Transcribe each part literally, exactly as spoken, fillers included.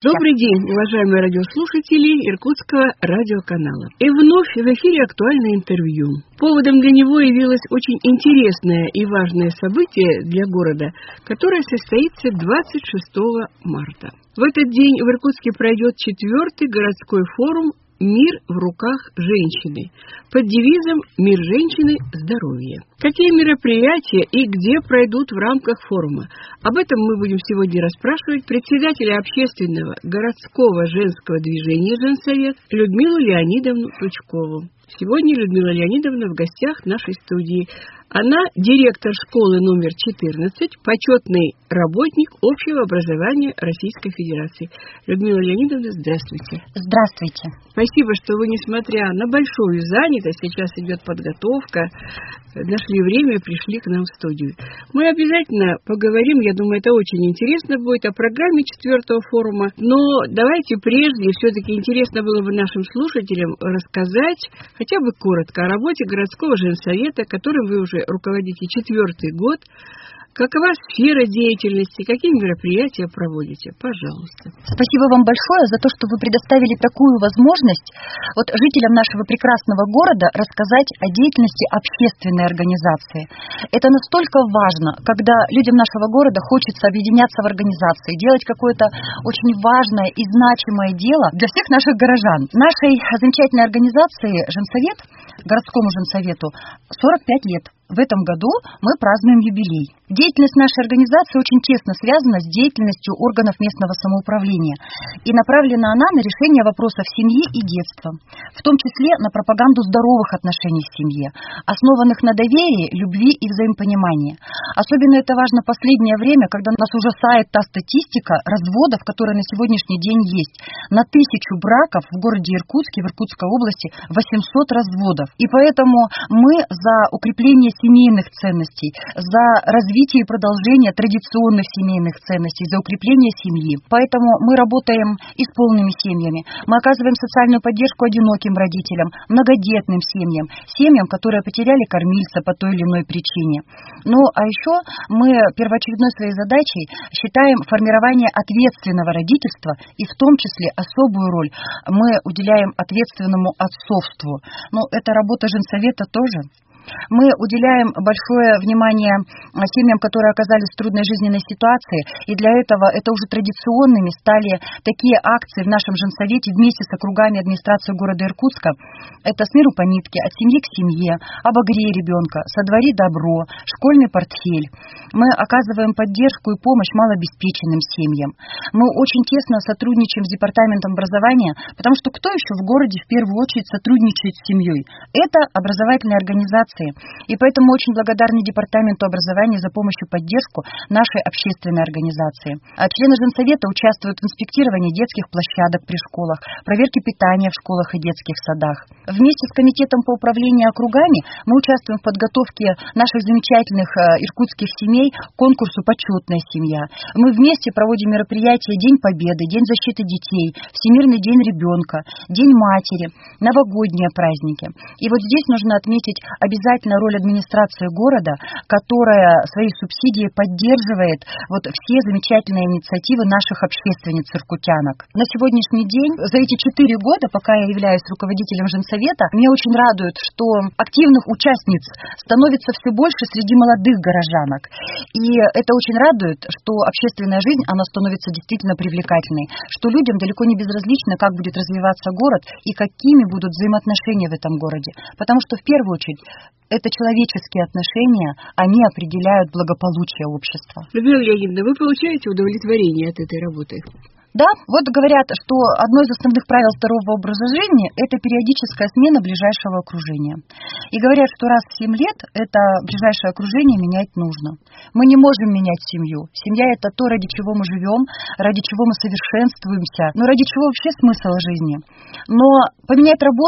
Добрый день, уважаемые радиослушатели Иркутского радиоканала. И вновь в эфире актуальное интервью. Поводом для него явилось очень интересное и важное событие для города, которое состоится двадцать шестого марта. В этот день в Иркутске пройдет четвертый городской форум «Мир в руках женщины» под девизом «Мир женщины. Здоровье». Какие мероприятия и где пройдут в рамках форума? Об этом мы будем сегодня расспрашивать председателя общественного городского женского движения «Женсовет» Людмилу Леонидовну Тучкову. Сегодня Людмила Леонидовна в гостях нашей студии. Она директор школы номер четырнадцать, почетный работник общего образования Российской Федерации. Людмила Леонидовна, здравствуйте. Здравствуйте. Спасибо, что вы, несмотря на большую занятость, сейчас идет подготовка, нашли время и пришли к нам в студию. Мы обязательно поговорим, я думаю, это очень интересно будет, о программе четвертого форума. Но давайте прежде, все-таки интересно было бы нашим слушателям рассказать, хотя бы коротко, о работе городского женсовета, которым вы уже руководите четвертый год. Какова сфера деятельности, какие мероприятия проводите? Пожалуйста. Спасибо вам большое за то, что вы предоставили такую возможность вот жителям нашего прекрасного города рассказать о деятельности общественной организации. Это настолько важно, когда людям нашего города хочется объединяться в организации, делать какое-то очень важное и значимое дело для всех наших горожан. Нашей замечательной организации «Женсовет», городскому женсовету, сорок пять лет. В этом году мы празднуем юбилей. Деятельность нашей организации очень тесно связана с деятельностью органов местного самоуправления, и направлена она на решение вопросов семьи и детства, в том числе на пропаганду здоровых отношений в семье, основанных на доверии, любви и взаимопонимании. Особенно это важно в последнее время, когда нас ужасает та статистика разводов, которая на сегодняшний день есть. На тысячу браков в городе Иркутске, в Иркутской области, восемьсот разводов. И поэтому мы за укрепление семейных ценностей, за развитие и продолжение традиционных семейных ценностей, за укрепление семьи. Поэтому мы работаем и с полными семьями. Мы оказываем социальную поддержку одиноким родителям, многодетным семьям, семьям, которые потеряли кормильца по той или иной причине. Ну, а еще мы первоочередной своей задачей считаем формирование ответственного родительства, и в том числе особую роль мы уделяем ответственному отцовству. Ну, это работа женсовета тоже. Мы уделяем большое внимание семьям, которые оказались в трудной жизненной ситуации, и для этого это уже традиционными стали такие акции в нашем женсовете вместе с округами администрации города Иркутска. Это «С миру по нитке», «От семьи к семье», «Обогрей ребенка», «Сотвори добро», «Школьный портфель». Мы оказываем поддержку и помощь малообеспеченным семьям. Мы очень тесно сотрудничаем с департаментом образования, потому что кто еще в городе в первую очередь сотрудничает с семьей? Это образовательные организации. И поэтому очень благодарны Департаменту образования за помощь и поддержку нашей общественной организации. А члены женсовета участвуют в инспектировании детских площадок при школах, проверке питания в школах и детских садах. Вместе с комитетом по управлению округами мы участвуем в подготовке наших замечательных иркутских семей к конкурсу «Почетная семья». Мы вместе проводим мероприятия День Победы, День защиты детей, Всемирный день ребенка, День матери, новогодние праздники. И вот здесь нужно отметить обязательно Обязательно роль администрации города, которая своей субсидией поддерживает вот все замечательные инициативы наших общественниц-иркутянок. На сегодняшний день, за эти четыре года, пока я являюсь руководителем женсовета, меня очень радует, что активных участниц становится все больше среди молодых горожанок. И это очень радует, что общественная жизнь, она становится действительно привлекательной, что людям далеко не безразлично, как будет развиваться город и какими будут взаимоотношения в этом городе. Потому что в первую очередь это человеческие отношения, они определяют благополучие общества. Людмила Леонидовна, вы получаете удовлетворение от этой работы? Да, вот говорят, что одно из основных правил здорового образа жизни – это периодическая смена ближайшего окружения. И говорят, что раз в семь лет это ближайшее окружение менять нужно. Мы не можем менять семью. Семья – это то, ради чего мы живем, ради чего мы совершенствуемся, но ради чего вообще смысл жизни. Но поменять работу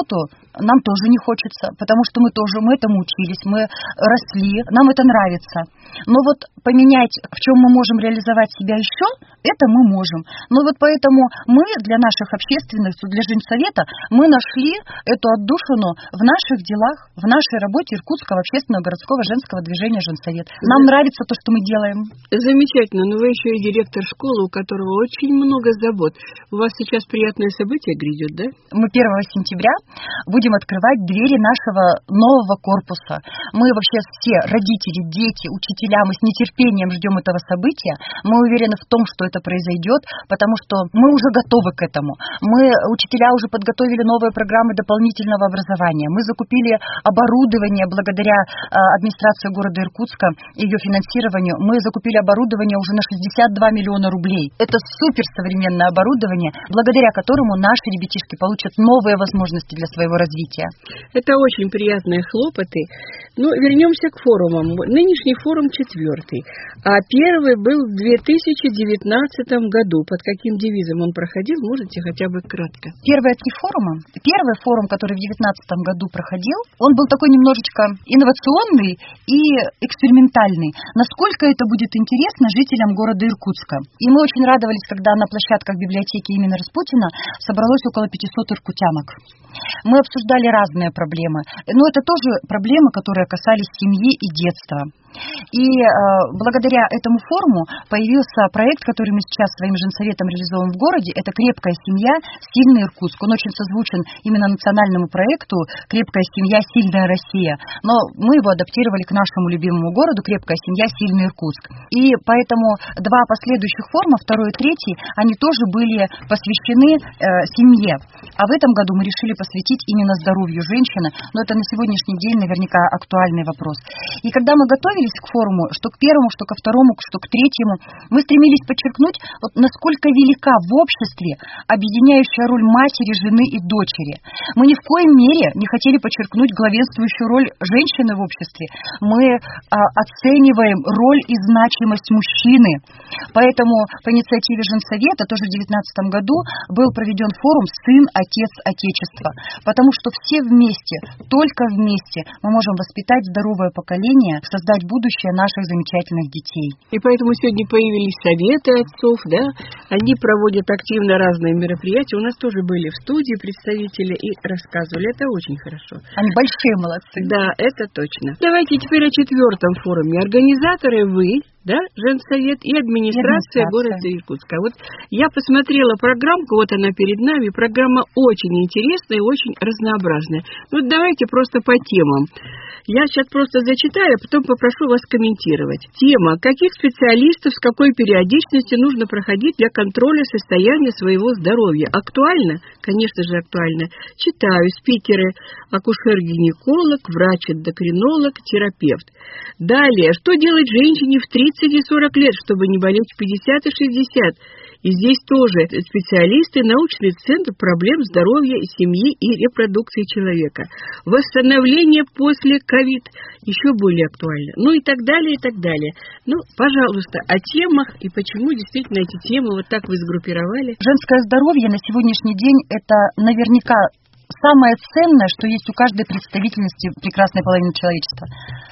нам тоже не хочется, потому что мы тоже, мы этому учились, мы росли, нам это нравится. Но вот поменять, в чем мы можем реализовать себя еще, это мы можем. Но вот поэтому мы для наших общественных, для женсовета, мы нашли эту отдушину в наших делах, в нашей работе Иркутского общественного городского женского движения «Женсовет». Нам нравится то, что мы делаем. Замечательно, но вы еще и директор школы, у которого очень много забот. У вас сейчас приятное событие грядет, да? Мы первого сентября будем открывать двери нашего нового корпуса. Мы вообще все, родители, дети, учителя, мы с нетерпением ждем этого события. Мы уверены в том, что это произойдет, потому что мы уже готовы к этому. Мы, учителя, уже подготовили новые программы дополнительного образования. Мы закупили оборудование благодаря э, администрации города Иркутска и ее финансированию. Мы закупили оборудование уже на шестьдесят два миллиона рублей. Это суперсовременное оборудование, благодаря которому наши ребятишки получат новые возможности для своего развития. Это очень приятные хлопоты. Ну, вернемся к форумам. Нынешний форум четвертый, а первый был в две тысячи девятнадцатом году. Под каким девизом он проходил, можете хотя бы кратко? Первые три форума. Первый форум, который в девятнадцатом году проходил, он был такой немножечко инновационный и экспериментальный. Насколько это будет интересно жителям города Иркутска. И мы очень радовались, когда на площадках библиотеки имени Распутина собралось около пятисот иркутянок. Мы обсуждали разные проблемы. Но это тоже проблемы, которые касались семьи и детства. И э, благодаря этому форуму появился проект, который мы сейчас своим женсоветом реализуем в городе. Это «Крепкая семья. Сильный Иркутск». Он очень созвучен именно национальному проекту «Крепкая семья. Сильная Россия». Но мы его адаптировали к нашему любимому городу «Крепкая семья. Сильный Иркутск». И поэтому два последующих форума, второй и третий, они тоже были посвящены э, семье. А в этом году мы решили посвятить именно здоровью женщины. Но это на сегодняшний день наверняка актуальный вопрос. И когда мы готовились к форуму, что к первому, что ко второму, что к третьему, мы стремились подчеркнуть, вот насколько велика в обществе объединяющая роль матери, жены и дочери. Мы ни в коем мере не хотели подчеркнуть главенствующую роль женщины в обществе. Мы а, оцениваем роль и значимость мужчины. Поэтому по инициативе Женсовета тоже в девятнадцатом году был проведен форум «Сын, Отец, Отечество». Потому что все вместе, только вместе мы можем воспитать здоровое поколение, создать будущее наших замечательных детей. И поэтому сегодня появились советы отцов, да? Они проводят активно разные мероприятия. У нас тоже были в студии представители и рассказывали. Это очень хорошо. Они большие молодцы. Да, это точно. Давайте теперь о четвертом форуме. Организаторы вы, да, Женсовет и администрация, администрация города Иркутска. Вот я посмотрела программку, вот она перед нами. Программа очень интересная и очень разнообразная. Вот давайте просто по темам. Я сейчас просто зачитаю, а потом попрошу вас комментировать. Тема. Каких специалистов с какой периодичностью нужно проходить для контроля состояния своего здоровья? Актуально? Конечно же, актуально. Читаю. Спикеры. Акушер-гинеколог, врач-эндокринолог, терапевт. Далее. Что делать женщине в тридцать и сорок лет, чтобы не болеть в пятьдесят и шестьдесят? И здесь тоже специалисты, научный центр проблем здоровья, семьи и репродукции человека. Восстановление после ковид еще более актуально. Ну и так далее, и так далее. Ну, пожалуйста, о темах и почему действительно эти темы вот так вы сгруппировали. Женское здоровье на сегодняшний день это наверняка самое ценное, что есть у каждой представительности прекрасной половины человечества.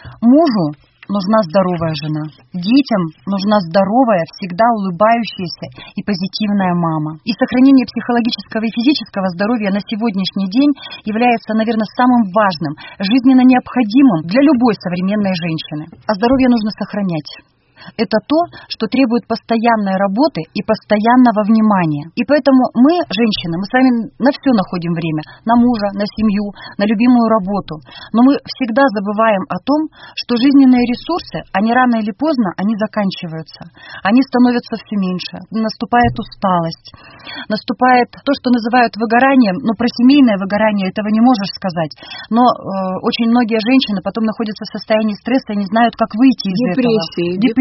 Мужу нужна здоровая жена. Детям нужна здоровая, всегда улыбающаяся и позитивная мама. И сохранение психологического и физического здоровья на сегодняшний день является, наверное, самым важным, жизненно необходимым для любой современной женщины. А здоровье нужно сохранять. Это то, что требует постоянной работы и постоянного внимания. И поэтому мы, женщины, мы с вами на все находим время. На мужа, на семью, на любимую работу. Но мы всегда забываем о том, что жизненные ресурсы, они рано или поздно, они заканчиваются. Они становятся все меньше. Наступает усталость. Наступает то, что называют выгоранием. Но про семейное выгорание этого не можешь сказать. Но э, очень многие женщины потом находятся в состоянии стресса и не знают, как выйти из депрессии, этого. Депрессии.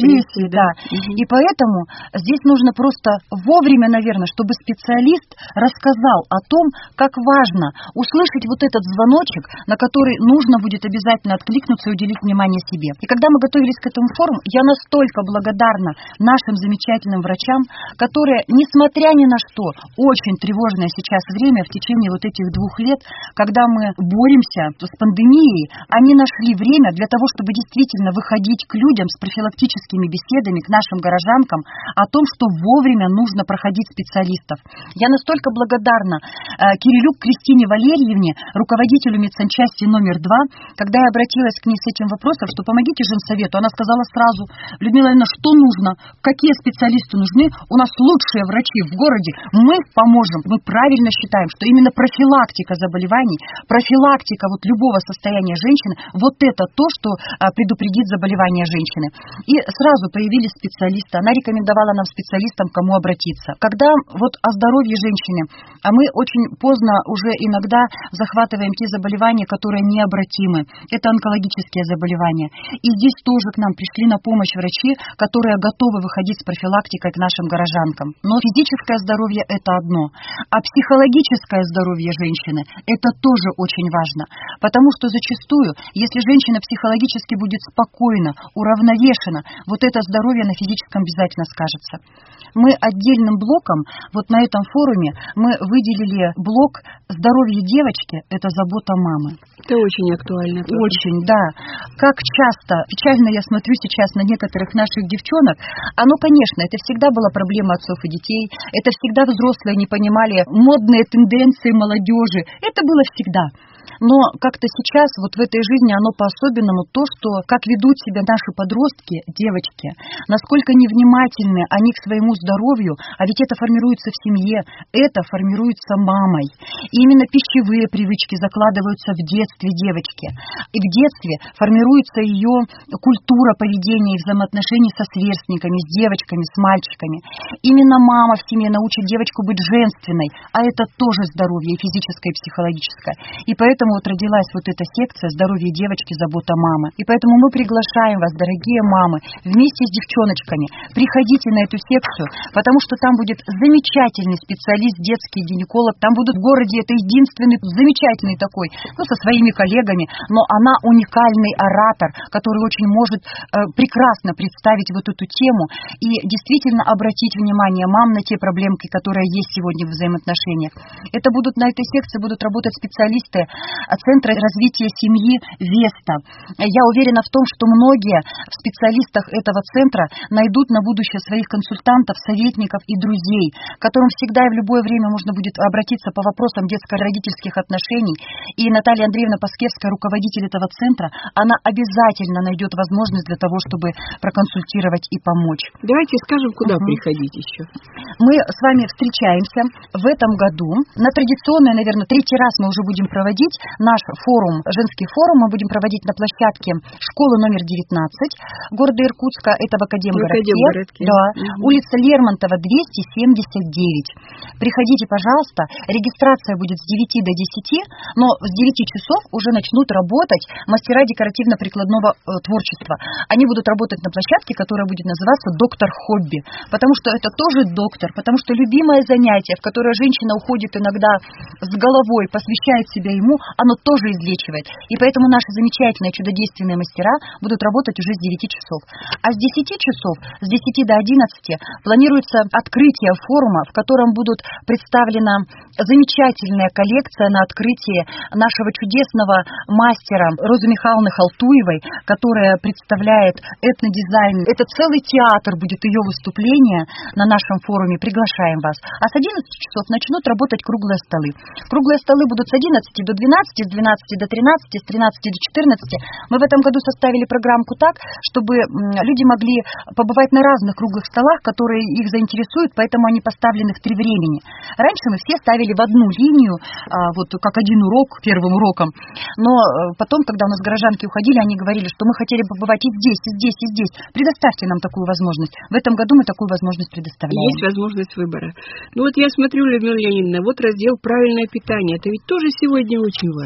агрессии, да. Угу. И поэтому здесь нужно просто вовремя, наверное, чтобы специалист рассказал о том, как важно услышать вот этот звоночек, на который нужно будет обязательно откликнуться и уделить внимание себе. И когда мы готовились к этому форуму, я настолько благодарна нашим замечательным врачам, которые, несмотря ни на что, очень тревожное сейчас время в течение вот этих двух лет, когда мы боремся с пандемией, они нашли время для того, чтобы действительно выходить к людям с профилактическими беседами, к нашим горожанкам о том, что вовремя нужно проходить специалистов. Я настолько благодарна э, Кирилюк Кристине Валерьевне, руководителю медсанчасти номер два, когда я обратилась к ней с этим вопросом, что помогите женсовету, она сказала сразу: Людмила Ивановна, что нужно, какие специалисты нужны, у нас лучшие врачи в городе, мы поможем. Мы правильно считаем, что именно профилактика заболеваний, профилактика вот любого состояния женщины, вот это то, что а, предупредит заболевание женщины. И сразу появились специалисты, она рекомендовала нам специалистам, к кому обратиться. Когда вот о здоровье женщины, а мы очень поздно уже иногда захватываем те заболевания, которые необратимы, это онкологические заболевания. И здесь тоже к нам пришли на помощь врачи, которые готовы выходить с профилактикой к нашим горожанкам. Но физическое здоровье – это одно, а психологическое здоровье женщины – это тоже очень важно, потому что зачастую, если женщина психологически будет спокойна, уравновешена, вот это здоровье на физическом обязательно скажется. Мы отдельным блоком, вот на этом форуме, мы выделили блок «Здоровье девочки – это забота мамы». Это очень актуально. Тоже. Очень, да. Как часто, печально я смотрю сейчас на некоторых наших девчонок, оно, конечно, это всегда была проблема отцов и детей, это всегда взрослые не понимали модные тенденции молодежи, это было всегда. Но как-то сейчас вот в этой жизни оно по-особенному то, что как ведут себя наши подростки, девочки, насколько невнимательны они к своему здоровью, а ведь это формируется в семье, это формируется мамой. И именно пищевые привычки закладываются в детстве девочки. И в детстве формируется ее культура поведения и взаимоотношений со сверстниками, с девочками, с мальчиками. Именно мама в семье научит девочку быть женственной, а это тоже здоровье и физическое, и психологическое. И поэтому вот родилась вот эта секция «Здоровье девочки, забота мамы». И поэтому мы приглашаем вас, дорогие мамы, вместе с девчоночками, приходите на эту секцию, потому что там будет замечательный специалист, детский гинеколог, там будут в городе, это единственный замечательный такой, ну, со своими коллегами, но она уникальный оратор, который очень может э, прекрасно представить вот эту тему и действительно обратить внимание мам на те проблемки, которые есть сегодня в взаимоотношениях. Это будут, на этой секции будут работать специалисты Центра развития семьи Веста. Я уверена в том, что многие в специалистах этого центра найдут на будущее своих консультантов, советников и друзей, к которым всегда и в любое время можно будет обратиться по вопросам детско-родительских отношений. И Наталья Андреевна Паскевская, руководитель этого центра, она обязательно найдет возможность для того, чтобы проконсультировать и помочь. Давайте скажем, куда угу. приходить еще. Мы с вами встречаемся в этом году. На традиционный, наверное, третий раз мы уже будем проводить наш форум, женский форум, мы будем проводить на площадке школы номер девятнадцать города Иркутска, это в Академгородке, да, угу. улица Лермонтова, двести семьдесят девять. Приходите, пожалуйста, регистрация будет с девяти до десяти, но с девяти часов уже начнут работать мастера декоративно-прикладного э, творчества. Они будут работать на площадке, которая будет называться «Доктор Хобби», потому что это тоже доктор, потому что любимое занятие, в которое женщина уходит иногда с головой, посвящает себя ему, оно тоже излечивает. И поэтому наши замечательные чудодейственные мастера будут работать уже с девяти часов. А с десяти часов, с десяти до одиннадцати планируется открытие форума, в котором будут представлена замечательная коллекция на открытии нашего чудесного мастера Розы Михайловны Халтуевой, которая представляет этнодизайн. Это целый театр будет ее выступления на нашем форуме. Приглашаем вас. А с одиннадцати часов начнут работать круглые столы. Круглые столы будут с одиннадцати до двенадцати, с двенадцати до тринадцати, с тринадцати до четырнадцати. Мы в этом году составили программку так, чтобы люди могли побывать на разных круглых столах, которые их заинтересуют, поэтому они поставлены в три времени. Раньше мы все ставили в одну линию, вот как один урок, первым уроком. Но потом, когда у нас горожанки уходили, они говорили, что мы хотели побывать и здесь, и здесь, и здесь. Предоставьте нам такую возможность. В этом году мы такую возможность предоставляем. Есть возможность выбора. Ну вот я смотрю, Людмила Леонидовна, вот раздел «Правильное питание». Это ведь тоже сегодня очень важно. Вы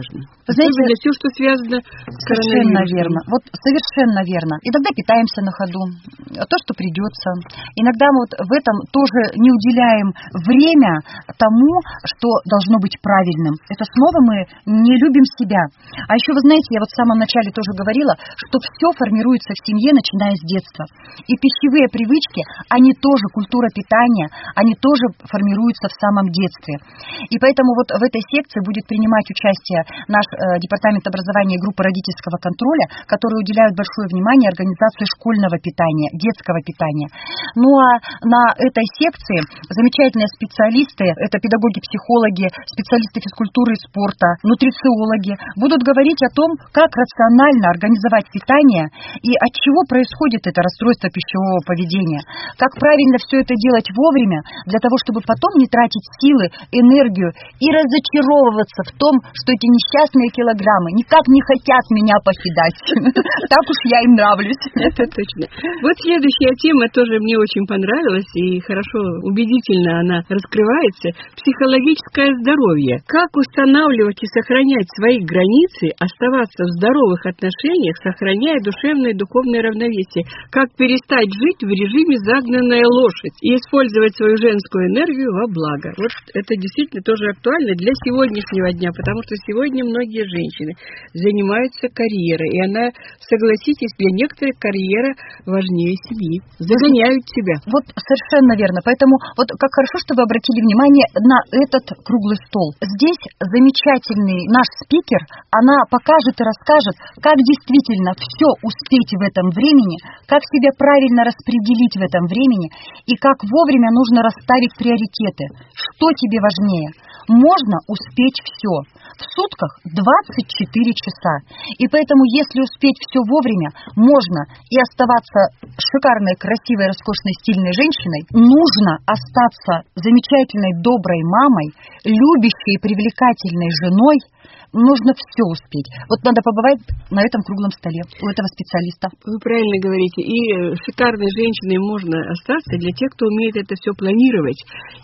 Особенно все, что связано с совершенно верно. Вот совершенно верно. Иногда питаемся на ходу, то, что придется. Иногда мы вот в этом тоже не уделяем время тому, что должно быть правильным. Это снова мы не любим себя. А еще, вы знаете, я вот в самом начале тоже говорила, что все формируется в семье, начиная с детства. И пищевые привычки, они тоже, культура питания, они тоже формируются в самом детстве. И поэтому вот в этой секции будет принимать участие наш э, департамент образования и группа родительского контроля, которые уделяют большое внимание организации школьного питания, детского питания. Ну а на этой секции замечательные специалисты, это педагоги-психологи, специалисты физкультуры и спорта, нутрициологи, будут говорить о том, как рационально организовать питание и от чего происходит это расстройство пищевого поведения, как правильно все это делать вовремя, для того, чтобы потом не тратить силы, энергию и разочаровываться в том, что эти несчастные килограммы никак не хотят меня покидать. Так уж я им нравлюсь. Это точно. Вот следующая тема тоже мне очень понравилась и хорошо, убедительно она раскрывается. Психологическое здоровье. Как устанавливать и сохранять свои границы, оставаться в здоровых отношениях, сохраняя душевное и духовное равновесие. Как перестать жить в режиме загнанная лошадь и использовать свою женскую энергию во благо. Вот это действительно тоже актуально для сегодняшнего дня, потому что сегодня многие женщины занимаются карьерой, и она, согласитесь, для некоторых карьера важнее семьи. Загоняют себя. Вот совершенно верно. Поэтому вот как хорошо, что вы обратили внимание на этот круглый стол. Здесь замечательный наш спикер, она покажет и расскажет, как действительно все успеть в этом времени, как себя правильно распределить в этом времени и как вовремя нужно расставить приоритеты. Что тебе важнее? Можно успеть все. В сутках двадцать четыре часа. И поэтому, если успеть все вовремя, можно и оставаться шикарной, красивой, роскошной, стильной женщиной, нужно остаться замечательной, доброй мамой, любящей и привлекательной женой. Нужно все успеть. Вот надо побывать на этом круглом столе у этого специалиста. Вы правильно говорите. И шикарной женщиной можно остаться для тех, кто умеет это все планировать.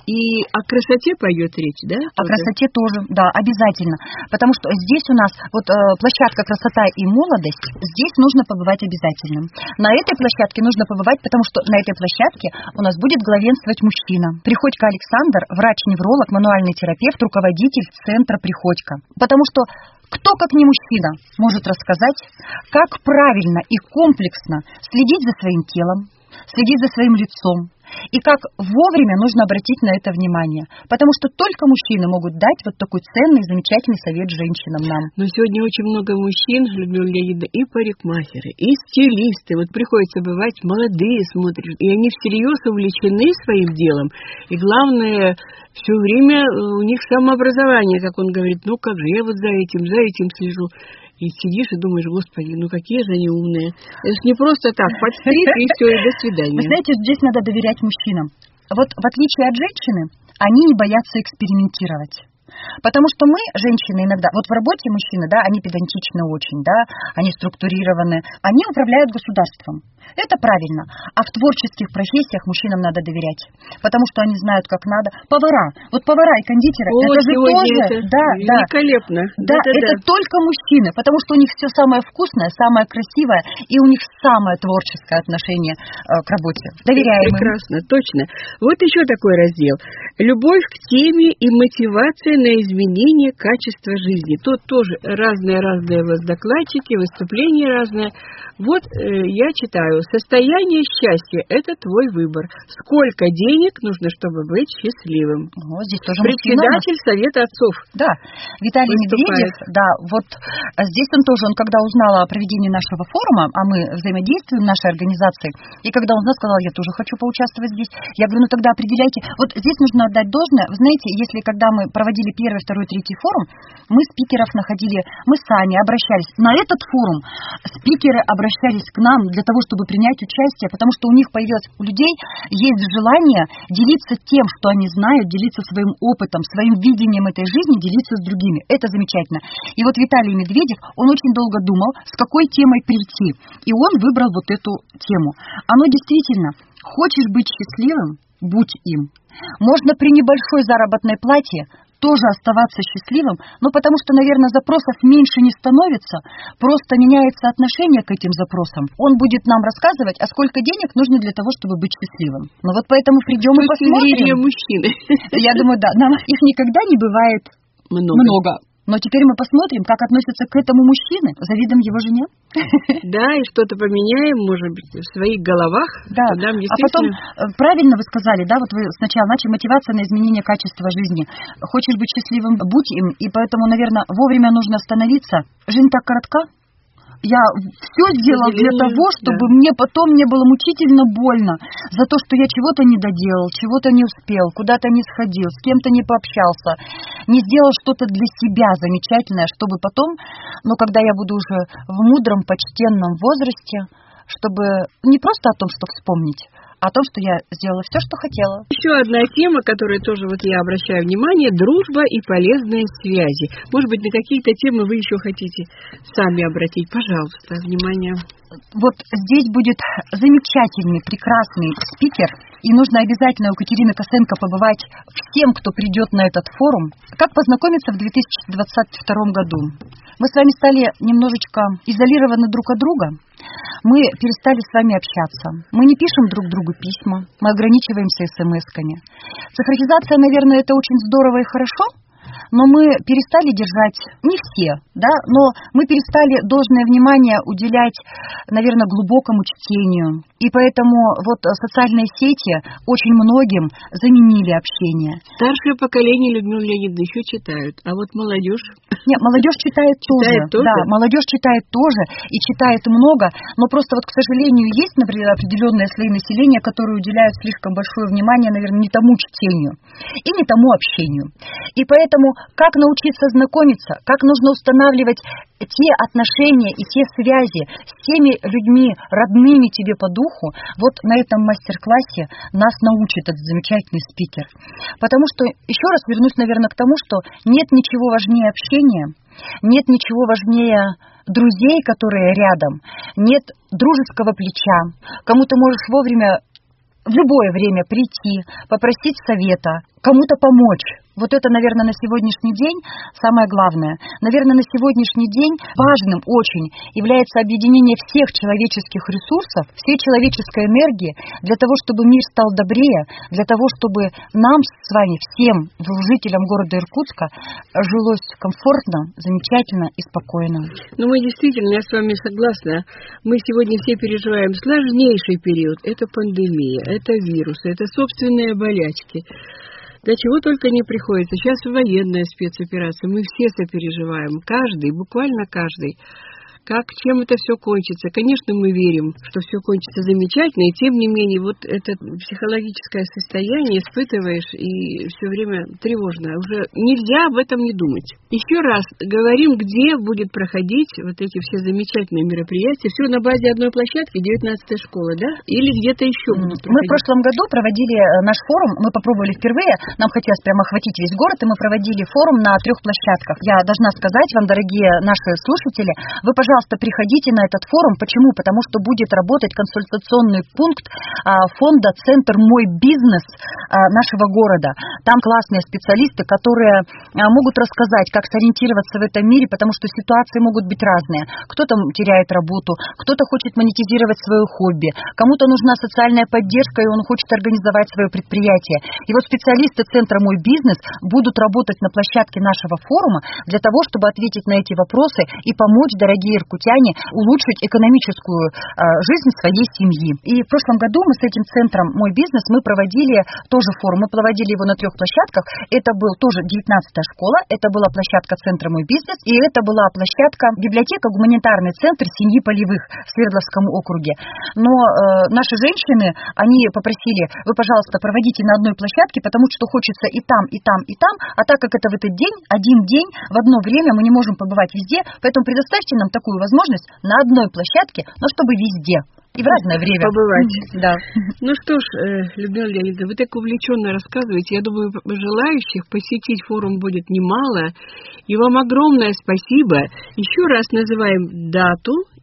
И о красоте пойдет речь, да? О красоте тоже, да, обязательно. Потому что здесь у нас вот э, площадка «Красота и молодость», здесь нужно побывать обязательно. На этой площадке нужно побывать, потому что на этой площадке у нас будет главенствовать мужчина. Приходько Александр, врач-невролог, мануальный терапевт, руководитель центра Приходько. Потому что кто, как не мужчина, может рассказать, как правильно и комплексно следить за своим телом, следить за своим лицом, и как вовремя нужно обратить на это внимание. Потому что только мужчины могут дать вот такой ценный, замечательный совет женщинам нам. Но сегодня очень много мужчин, Людмила Леонидовна, и парикмахеры, и стилисты. Вот приходится бывать, молодые смотрят, и они всерьез увлечены своим делом. И главное, все время у них самообразование, как он говорит, ну как же, я вот за этим, за этим слежу. И сидишь и думаешь, господи, ну какие же они умные. Это же не просто так, подстриг и все, и до свидания. Вы знаете, здесь надо доверять мужчинам. Вот в отличие от женщины, они не боятся экспериментировать. Потому что мы, женщины, иногда, вот в работе мужчины, да, они педантичны очень, да, они структурированы, они управляют государством. Это правильно. А в творческих профессиях мужчинам надо доверять, потому что они знают, как надо. Повара, вот повара и кондитеры, О, это же тоже, это да, великолепно. Да, да, это да. Только мужчины, потому что у них все самое вкусное, самое красивое, и у них самое творческое отношение э, к работе. Доверяем им. Прекрасно, точно. Вот еще такой раздел. Любовь к теме и мотивация на изменение качества жизни. Тут тоже разные-разные докладчики, выступления разные. Вот э, я читаю. Состояние счастья – это твой выбор. Сколько денег нужно, чтобы быть счастливым? О, здесь тоже председатель мужчина. Совета отцов. Да, Виталий Медведев, да, вот здесь он тоже, он когда узнал о проведении нашего форума, а мы взаимодействуем в нашей организации, и когда он узнал, сказал, я тоже хочу поучаствовать здесь. Я говорю, ну тогда определяйте. Вот здесь нужно отдать должное. Вы знаете, если когда мы проводили первый, второй, третий форум, мы спикеров находили, мы сами обращались. На этот форум спикеры обращались к нам для того, чтобы принять участие, потому что у них появилось, у людей есть желание делиться тем, что они знают, делиться своим опытом, своим видением этой жизни, делиться с другими. Это замечательно. И вот Виталий Медведев, он очень долго думал, с какой темой прийти. И он выбрал вот эту тему. Оно действительно, хочешь быть счастливым, будь им. Можно при небольшой заработной плате тоже оставаться счастливым, ну, потому что, наверное, запросов меньше не становится, просто меняется отношение к этим запросам. Он будет нам рассказывать, а сколько денег нужно для того, чтобы быть счастливым. Ну, вот поэтому придем и посмотрим. Мужчины. Я думаю, да, нам их никогда не бывает много. много. Но теперь мы посмотрим, как относятся к этому мужчины, завидуем его жене. Да, и что-то поменяем, может быть, в своих головах. Да, действительно... а потом, правильно вы сказали, да, вот вы сначала начали, мотивация на изменение качества жизни. Хочешь быть счастливым, будь им, и поэтому, наверное, вовремя нужно остановиться. Жизнь так коротка. Я все сделала для того, чтобы да. мне потом не было мучительно больно за то, что я чего-то не доделал, чего-то не успел, куда-то не сходил, с кем-то не пообщался, не сделал что-то для себя замечательное, чтобы потом, ну, когда я буду уже в мудром, почтенном возрасте, чтобы не просто о том, что вспомнить, а о том, что я сделала все, что хотела. Еще одна тема, которую тоже вот я обращаю внимание, дружба и полезные связи. Может быть, на какие-то темы вы еще хотите сами обратить? Пожалуйста, внимание. Вот здесь будет замечательный, прекрасный спикер, и нужно обязательно у Катерины Косенко побывать всем, кто придет на этот форум. Как познакомиться в две тысячи двадцать втором году? Мы с вами стали немножечко изолированы друг от друга. Мы перестали с вами общаться. Мы не пишем друг другу письма, мы ограничиваемся эс-эм-эсками. Цифровизация, наверное, это очень здорово и хорошо, но мы перестали держать, не все, да, но мы перестали должное внимание уделять, наверное, глубокому чтению. И поэтому вот социальные сети очень многим заменили общение. Старшее поколение, Людмила Леонидовна, еще читают, а вот молодежь... Нет, молодежь читает тоже. Читает тоже? Да, молодежь читает тоже и читает много, но просто вот, к сожалению, есть, например, определенные слои населения, которые уделяют слишком большое внимание, наверное, не тому чтению и не тому общению. И поэтому как научиться знакомиться, как нужно устанавливать те отношения и те связи с теми людьми, родными тебе по духу, вот на этом мастер-классе нас научит этот замечательный спикер. Потому что, еще раз вернусь, наверное, к тому, что нет ничего важнее общения, нет ничего важнее друзей, которые рядом, нет дружеского плеча, кому ты можешь вовремя в любое время прийти, попросить совета, кому-то помочь. Вот это, наверное, на сегодняшний день самое главное. Наверное, на сегодняшний день важным очень является объединение всех человеческих ресурсов, всей человеческой энергии для того, чтобы мир стал добрее, для того, чтобы нам с вами, всем жителям города Иркутска, жилось комфортно, замечательно и спокойно. Ну, мы действительно, я с вами согласна, мы сегодня все переживаем сложнейший период. Это пандемия, это вирусы, это собственные болячки. До чего только не приходится. Сейчас военная спецоперация. Мы все сопереживаем. Каждый, буквально каждый. Как, чем это все кончится? Конечно, мы верим, что все кончится замечательно, и тем не менее, вот это психологическое состояние испытываешь, и все время тревожно. Уже нельзя об этом не думать. Еще раз говорим, где будет проходить вот эти все замечательные мероприятия. Все на базе одной площадки, девятнадцатая школа, да? Или где-то еще будут проходить? Мы в прошлом году проводили наш форум, мы попробовали впервые, нам хотелось прямо охватить весь город, и мы проводили форум на трех площадках. Я должна сказать вам, дорогие наши слушатели, вы, пожалуйста, Пожалуйста, приходите на этот форум. Почему? Потому что будет работать консультационный пункт а, фонда «Центр Мой бизнес» а, нашего города. Там классные специалисты, которые а, могут рассказать, как сориентироваться в этом мире, потому что ситуации могут быть разные. Кто-то теряет работу, кто-то хочет монетизировать свое хобби, кому-то нужна социальная поддержка, и он хочет организовать свое предприятие. И вот специалисты Центра Мой бизнес будут работать на площадке нашего форума для того, чтобы ответить на эти вопросы и помочь, дорогие иркутяне, улучшить экономическую э, жизнь своей семьи. И в прошлом году мы с этим центром «Мой бизнес» мы проводили тоже форум. Мы проводили его на трех площадках. Это был тоже девятнадцатая школа, это была площадка центра «Мой бизнес», и это была площадка библиотека «Гуманитарный центр семьи Полевых» в Свердловском округе. Но э, наши женщины, они попросили, вы, пожалуйста, проводите на одной площадке, потому что хочется и там, и там, и там, а так как это в этот день, один день, в одно время мы не можем побывать везде, поэтому предоставьте нам такую возможность на одной площадке, но чтобы везде и в разное время побывать. Да. Ну что ж, Людмила Леонидовна, вы так увлеченно рассказываете. Я думаю, желающих посетить форум будет немало. И вам огромное спасибо. Еще раз называем дату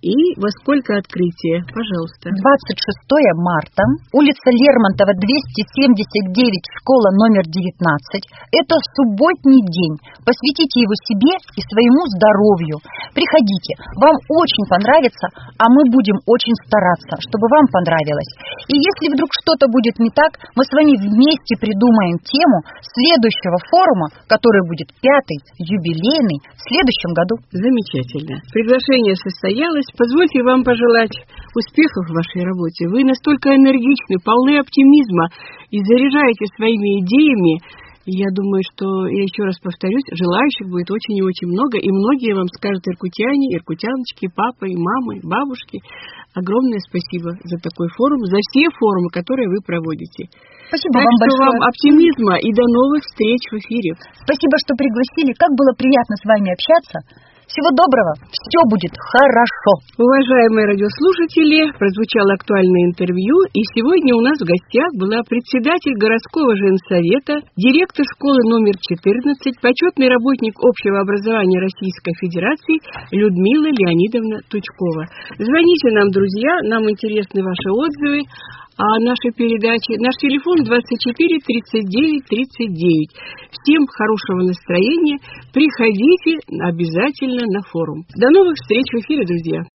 И во сколько открытие? Пожалуйста. двадцать шестого марта, улица Лермонтова, двести семьдесят девять, школа номер девятнадцать. Это субботний день. Посвятите его себе и своему здоровью. Приходите, вам очень понравится, а мы будем очень стараться, чтобы вам понравилось. И если вдруг что-то будет не так, мы с вами вместе придумаем тему следующего форума, который будет пятый, юбилейный, в следующем году. Замечательно. Приглашение состоялось. Позвольте вам пожелать успехов в вашей работе. Вы настолько энергичны, полны оптимизма и заряжаете своими идеями. Я думаю, что, я еще раз повторюсь, желающих будет очень и очень много, и многие вам скажут иркутяне, иркутяночки, папы, мамы, бабушки. Огромное спасибо за такой форум, за все форумы, которые вы проводите. Спасибо так вам что большое. вам оптимизма и до новых встреч в эфире. Спасибо, что пригласили. Как было приятно с вами общаться. Всего доброго. Все будет хорошо. Уважаемые радиослушатели, прозвучало актуальное интервью, и сегодня у нас в гостях была председатель городского женсовета, директор школы номер четырнадцать, почетный работник общего образования Российской Федерации Людмила Леонидовна Тучкова. Звоните нам, друзья, нам интересны ваши отзывы о нашей передаче. Наш телефон двадцать четыре тридцать девять тридцать девять. Всем хорошего настроения. Приходите обязательно на форум. До новых встреч в эфире, друзья.